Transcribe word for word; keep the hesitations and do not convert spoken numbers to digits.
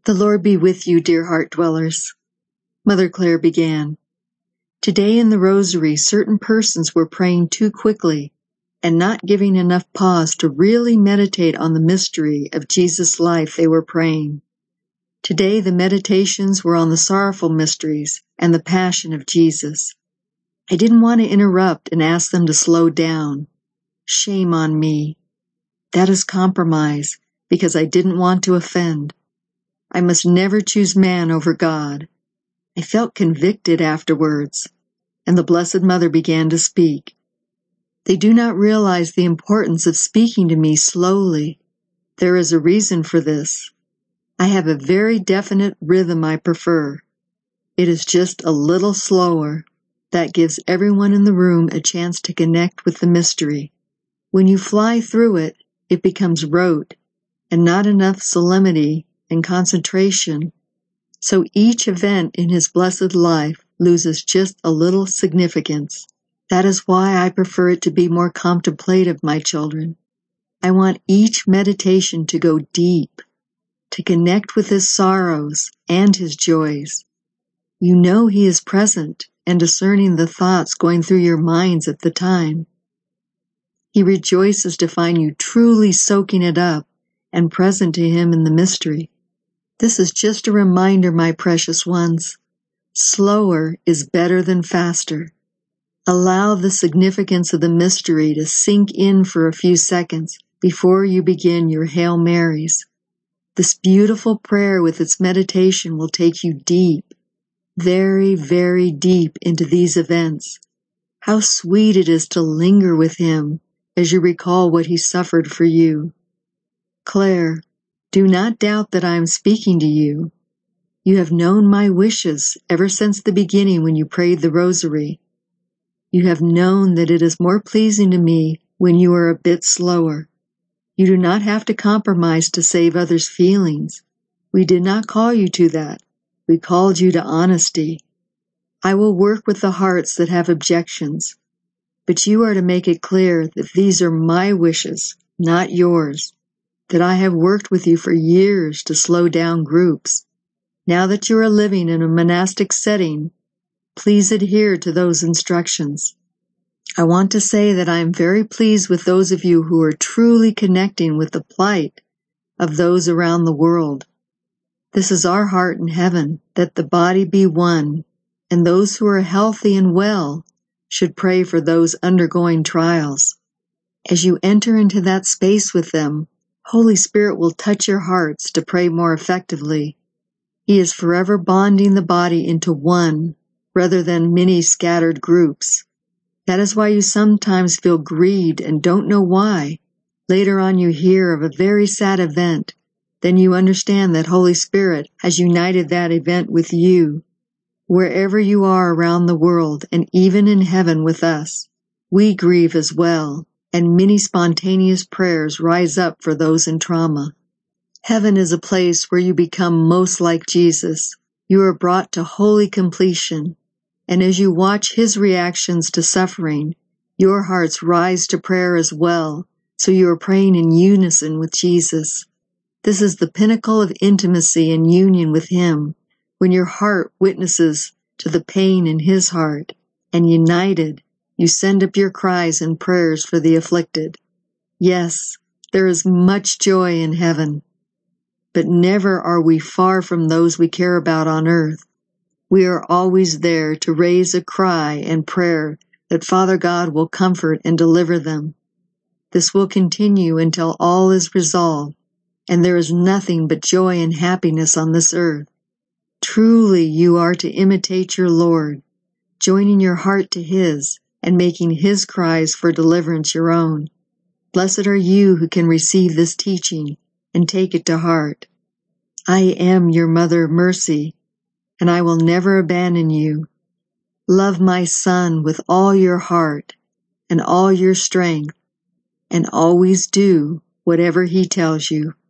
The Lord be with you, dear heart dwellers. Mother Clare began. Today in the Rosary, certain persons were praying too quickly and not giving enough pause to really meditate on the mystery of Jesus' life they were praying. Today the meditations were on the sorrowful mysteries and the passion of Jesus. I didn't want to interrupt and ask them to slow down. Shame on me. That is compromise, because I didn't want to offend. I must never choose man over God. I felt convicted afterwards, and the Blessed Mother began to speak. They do not realize the importance of speaking to me slowly. There is a reason for this. I have a very definite rhythm I prefer. It is just a little slower. That gives everyone in the room a chance to connect with the mystery. When you fly through it, it becomes rote, and not enough solemnity and concentration. So each event in his blessed life loses just a little significance. That is why I prefer it to be more contemplative, my children. I want each meditation to go deep, to connect with his sorrows and his joys. You know he is present and discerning the thoughts going through your minds at the time. He rejoices to find you truly soaking it up and present to him in the mystery. This is just a reminder, my precious ones. Slower is better than faster. Allow the significance of the mystery to sink in for a few seconds before you begin your Hail Marys. This beautiful prayer with its meditation will take you deep, very, very deep into these events. How sweet it is to linger with him as you recall what he suffered for you. Clare, do not doubt that I am speaking to you. You have known my wishes ever since the beginning when you prayed the Rosary. You have known that it is more pleasing to me when you are a bit slower. You do not have to compromise to save others' feelings. We did not call you to that. We called you to honesty. I will work with the hearts that have objections, but you are to make it clear that these are my wishes, not yours, that I have worked with you for years to slow down groups. Now that you are living in a monastic setting, please adhere to those instructions. I want to say that I am very pleased with those of you who are truly connecting with the plight of those around the world. This is our heart in heaven, that the body be one, and those who are healthy and well should pray for those undergoing trials. As you enter into that space with them, Holy Spirit will touch your hearts to pray more effectively. He is forever bonding the body into one, rather than many scattered groups. That is why you sometimes feel grieved and don't know why. Later on you hear of a very sad event. Then you understand that Holy Spirit has united that event with you. Wherever you are around the world, and even in heaven with us, we grieve as well, and many spontaneous prayers rise up for those in trauma. Heaven is a place where you become most like Jesus. You are brought to holy completion, and as you watch his reactions to suffering, your hearts rise to prayer as well, so you are praying in unison with Jesus. This is the pinnacle of intimacy and union with him, when your heart witnesses to the pain in his heart, and united, you send up your cries and prayers for the afflicted. Yes, there is much joy in heaven, but never are we far from those we care about on earth. We are always there to raise a cry and prayer that Father God will comfort and deliver them. This will continue until all is resolved, and there is nothing but joy and happiness on this earth. Truly you are to imitate your Lord, joining your heart to his and making his cries for deliverance your own. Blessed are you who can receive this teaching and take it to heart. I am your Mother of Mercy, and I will never abandon you. Love my Son with all your heart and all your strength, and always do whatever he tells you.